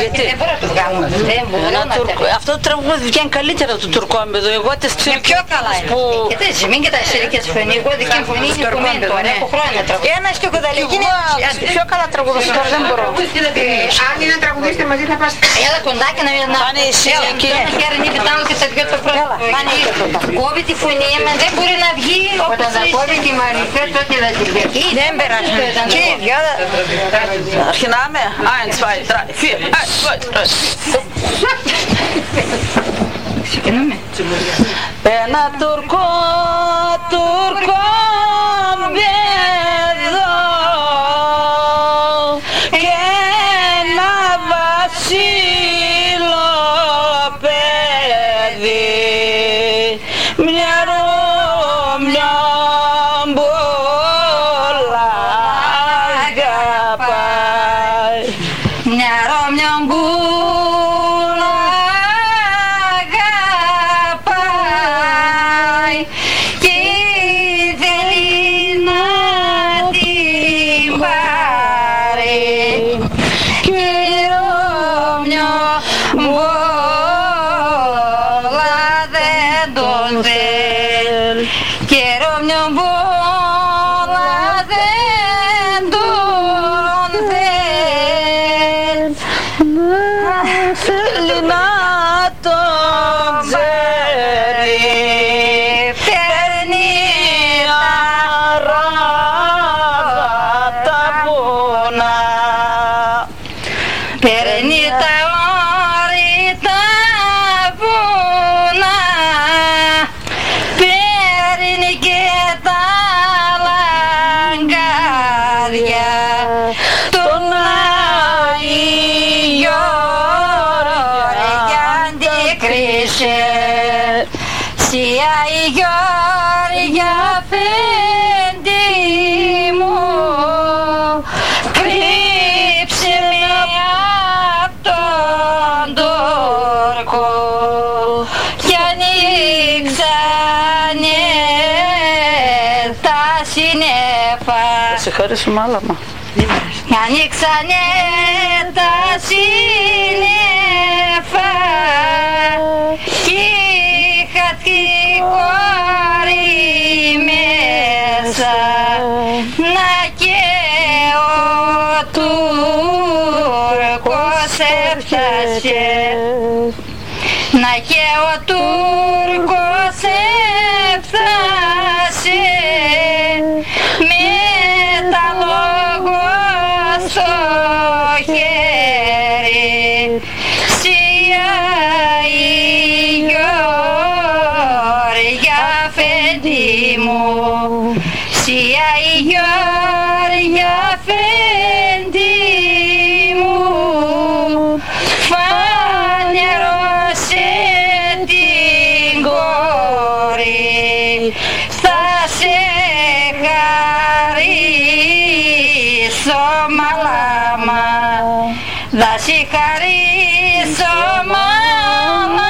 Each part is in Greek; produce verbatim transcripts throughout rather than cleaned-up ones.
Γιατί δεν μπορώ να το βγάλω. Αυτό το τραγούδι βγαίνει καλύτερα του τουρκόμπεδου. Εγώ τις είναι πιο καλά που... Κοιτάξτε, μην κοιτάξτε ηλικίες φωνή. Εγώ δική μου φωνή είναι κομμένο. Έχω χρόνια τραγούδι. Ένα και ο κοδαλική είναι πιο καλά τραγούδι. Τώρα δεν μπορώ. Αν είναι να τραγουδίσετε μαζί θα πας. Έλα κοντάκι να μην πάνε εσύ εκεί. Ένα χέρι νύχει τ' άλλο και στα δυο το πρώτο. Κόβει τη φωνή μας, δεν μπορεί να βγει όπως όταν θα κόβει τη Μαριφέ τότε θα τη βγει. Δεν περάσουμε. Και δυο αρχινάμε. Eins, zwei, drei, vier. Eins, zwei, drei. Ξεκινάμε. Ένα τουρκό, τουρκό μπέδο και ένα βασίλο παιδί, μια Ρώμια μπούλα αγαπάει, μια Ρώμια μπούλα αγαπάει και θέλει να την πάρει και η Ρώμια μπούλα δεν τον θέλει και η Ρώμια μπούλα δεν τον θέλει, θέλει να τον ξέρει, παίρνει αράβα τα βουνά, παίρνει τα όρητα βουνά, παίρνει και τα λαγκάδια τον Άγιο αντικρίσε. Συ Άγιο αφέντη μου, κρύψε με απ' τον Τούρκο κι ανοίξανε τα σύννεφα. Θα σε χαρίσουμε άλλα μα. Ανοίξανε τα σύννεφα κι είχα τη κόρη μέσα, να και ο Τούρκος έφτασε, να και ο Τούρκος έφτασε με τα λόγω στο χέρι. Συ Άγιο αφέντη μου, Συ Άγιο αφέντη μου, φανερώσε την κόρη, θα σε χαρίσω μαλάμα, θα σε χαρίσω μαλάμα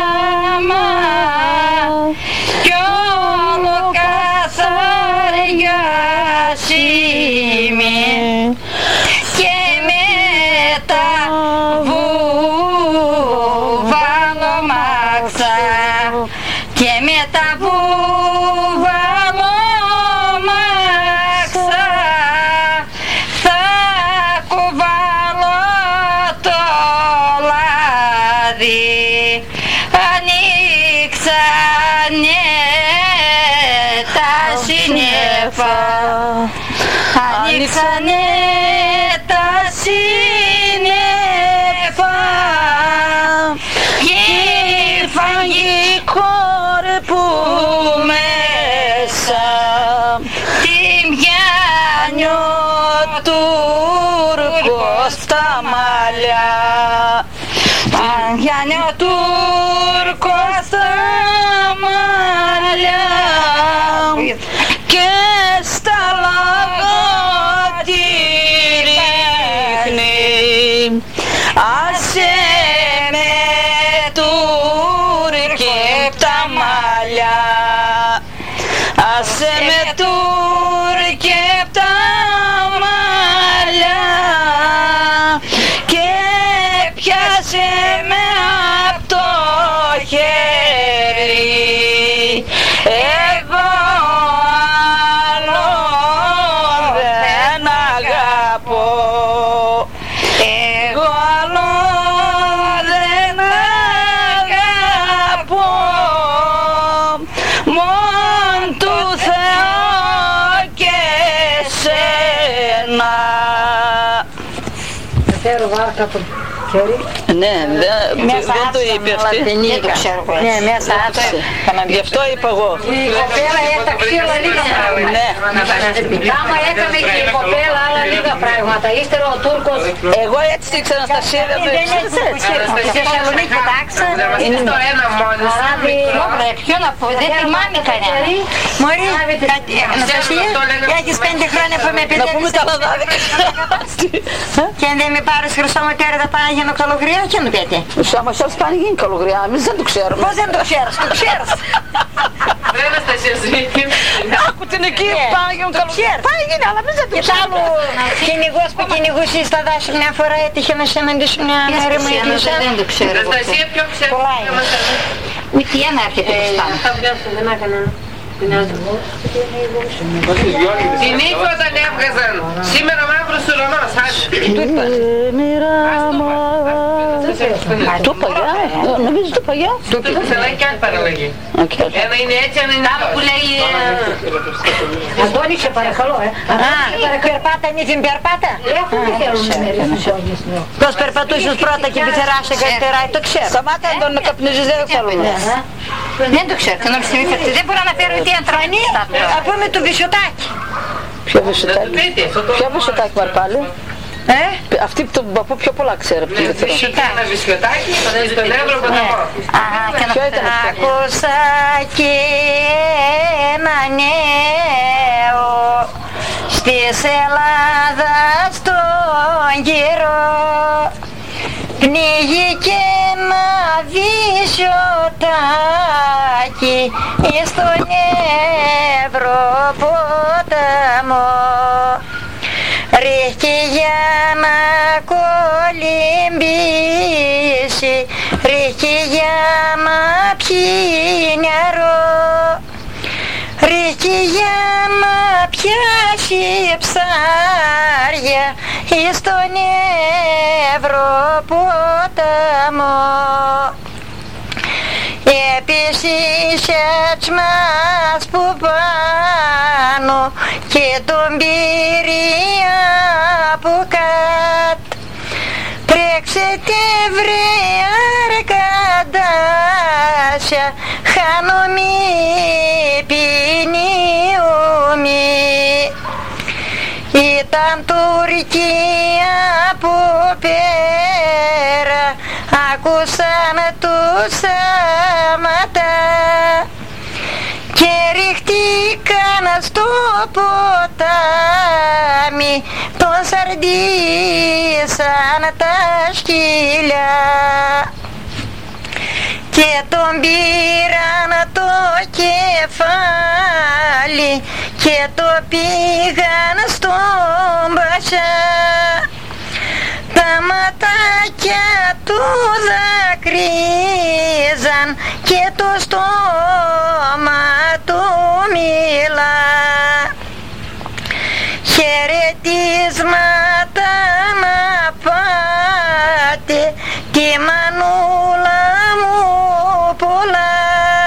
κι όλο καθαριάσιμη και μετά βουβάλω μάξα και μετά βουβάλω μάξα θα κουβάλω το λάδι, ανοίξανε τα σύννεφα, ανοίξανε τα σύννεφα και φαγή κόρη που μέσα την πιάνει ο Τούρκος στα μαλλιά, αν πιάνει ο Τούρκος στα μαλλιά και στα λαγό τη ρίχνει. Άσε με Τούρκε απ' τα μαλλιά, άσε με Τούρκε απ' τα μαλλιά και πιάσε με απ' το χέρι, εγώ άλλο δεν αγαπώ, εγώ άλλο δεν αγαπώ, μον του Θεό και σένα. Φέρω βάρκα από χέρι. Ναι, δεν το είπε αυτή. Δεν το ξέρω εγώ. Ναι, μέσα άτομα. Γι' αυτό είπα εγώ. Η κοπέλα έταξε όλα λίγα πράγματα. Ναι. Άμα έκανε και η κοπέλα άλλα λίγα πράγματα. Ύστερα ο Τούρκος. Εγώ έτσι ήξερα, Αναστασία, δεν το Δεν ήξερες είναι έτσι. Στη Θεσσαλονίκη τάξα. Είναι στο ένα μόνο. Όπλα, ποιο να πω, δεν θυμάμαι κανένα. Μωρή, Αναστασία, έχεις πέντε χρόνια που με Να πούμε τα παιδεύεις. λαδάδικα. Και αν δεν με πάρεις χρυσό μοτέρι θα πάω για νοκαλογρία και να πέτε. Άμα σας πάνε γίνει καλογριά, εμείς δεν το ξέρουμε. Πώς δεν το ξέρεις, το ξέρεις. Δεν Αναστασία, ζήτημα. Άκου την εκεί, πάνε γίνουν καλογριά. Πάνε γίνει, αλλά εμείς δεν το Και τ' άλλο, κυνηγός που κυνηγούσε στα δάση μια φορά έτυχε να συναντήσει μια μέρα μου εκκλησία. Δεν το ξέρω. Αναστασία, ποιο ξέρει. Με τι ένα έρχεται μπροστά μου. Δεν έκανε. Την νύχτα όταν έβγαζαν. Σήμερα ο μαύρος ουρανός. Το παγιά, νομίζω το παγιά. Το ξανά και άλλη παραλλαγή. Ένα είναι έτσι, ένα είναι Που άλλο. λέει... Αντώνη, σε παρακαλώ, ε. Α, περπάτα, νύφιν περπάτα. Πώς περπατούσες πρώτα και πιθεράσαι καθυστεράει, το ξέρω. Σταμάτα τον να καπνίζεις, δεν θέλουμε. Δεν το ξέρω, την όλη στιγμή φέρτε. Δεν μπορώ να φέρω τι αντρανή. Θα πούμε του Βυσσοτάκη. Ποιο βυσσοτάκι, Πείτε, αυτό το ποιο βυσσοτάκι Μαρπάλη. Ε? Αυτή που τον παππού πιο πολλά ξέρει από την Βυθρό. Είχε ένα βυσκοτάκι στον Εύρο ποταμό. Ποιο ήταν αυτό? Άκουσα και ένα νέο στις Ελλάδα στον γύρο, πνίγηκε ένα βυσσοτάκι στον Εύρο ποταμό. Ρίχτηκε για να κολυμπήσει, ρίχτηκε για να πιει νερό, ρίχτηκε για να πιάσει ψάρια στον Εύρο ποταμό. Επίσης μας που πάνω και τον πήρε από κάτω. Τρέξετε βρε αρκαντάσια, χάνομαι ποινιούμαι. Ήταν Τουρκία από πέρα, άκουσαν τους άματα και ρίχτηκαν στο ποτάμι, τον σαρδίσαν τα σκύλια και τον πήραν το κεφάλι και το πήγαν στον Πασά. Τα ματάκια του δακρύζαν και το στόμα του μίλα. Χαιρετίσματα να πάτε τη μανούλα μου πολλά.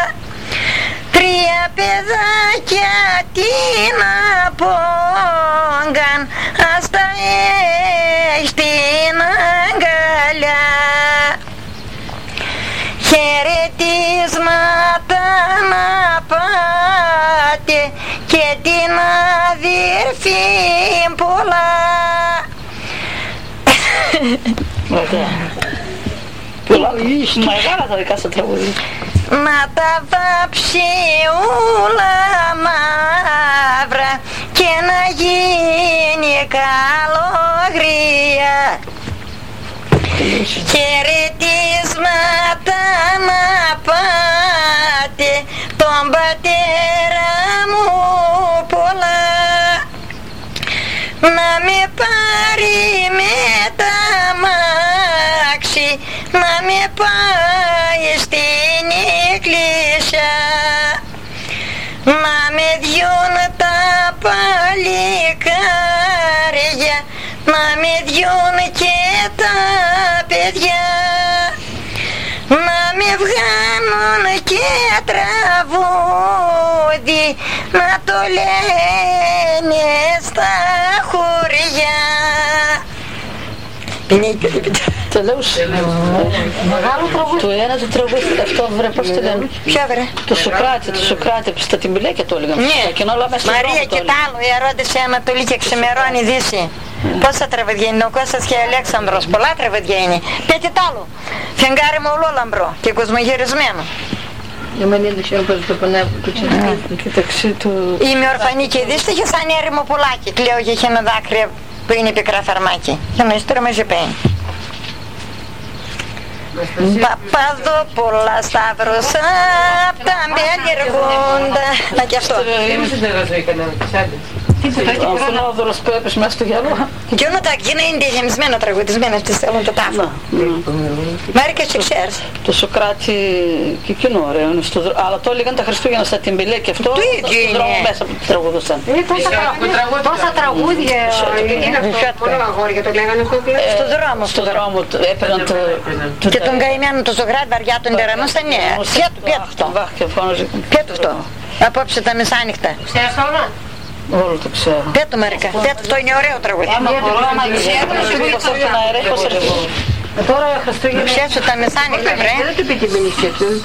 Τρία παιδάκια την απόγκαν, ας τα έχεις την αγκαλιά. Χαιρετίσματα να πάτε και την αδερφή πολλά. Πολλά, μεγάλα τα δικά σου τραγούδια. Να τα βάψει ούλα μαύρα και να γίνει καλογρία. Χαιρετίσματα να πάτε τον πατέρα μου πολλά. Να με πάρει με τα μάξι να με πάει στην εκκλησιά, να με διούν τα παλικάρια, να με διούν και τα παιδιά, να με βγάνουν και τραγούδι, να το λένε στα χωριά. Το λέω σου. Μεγάλο τραγούδι. Το ένα το τραγούδι αυτό, βρε, πώς το λένε. Ποιο βρε? Το Σοκράτη, το Σοκράτη, στα τυμπιλέκια το έλεγαν. Ναι, Μαρία και τ' άλλο, η ερώτηση Ανατολή και ξημερώνει Δύση. Πόσα τραγούδια είναι, ο Κώστας και ο Αλέξανδρος, πολλά τραγούδια είναι. Πέτε τ' άλλο, φεγγάρι μου ολόλαμπρο και κοσμογυρισμένο. Είμαι ορφανή και δύστιχη σαν έρημο πουλάκι, κλαίω και χαίνω δάκρυα που είναι πικρά φαρμάκι. Και να ιστορία μαζί παίρνει. Παπαδόπουλα Σταύρος απ' τα μπελιεργούντα. Να κι αυτό. Αυτό είναι ο δωρος που έπαιζε μέσα στο γυαλό. Και ono tak είναι γεμισμένο τραγουδισμένο στη στέλνουν το τάφο. Μάρικα και ξέρεις. Το Σοκράτη και εκείνο ωραίο είναι στο δρόμο. Αλλά το έλεγαν τα Χριστούγεννα στα τυμπιλέκια αυτό. Το ίδιο είναι. Στον δρόμο μέσα που τραγουδούσαν. Τόσα τραγούδια. Είναι πολλά αγόρια το λέγανε αυτό. Στο δρόμο. Στο δρόμο έπαιρναν το... Και τον καημένο το ζωγράτη βαριά τον τερανούσαν, ναι. Πιέτο αυτό. Πιέτο αυτό. Απόψε τα μεσάνυχτα. Ξέρεις όλα. Όλο το ξέρω. Πέτω Μαρικα, πέτω, το είναι ωραίο τραγούδι. Τώρα Χριστούγεννα. Πιέσου τα μεσάνυχτα βρε.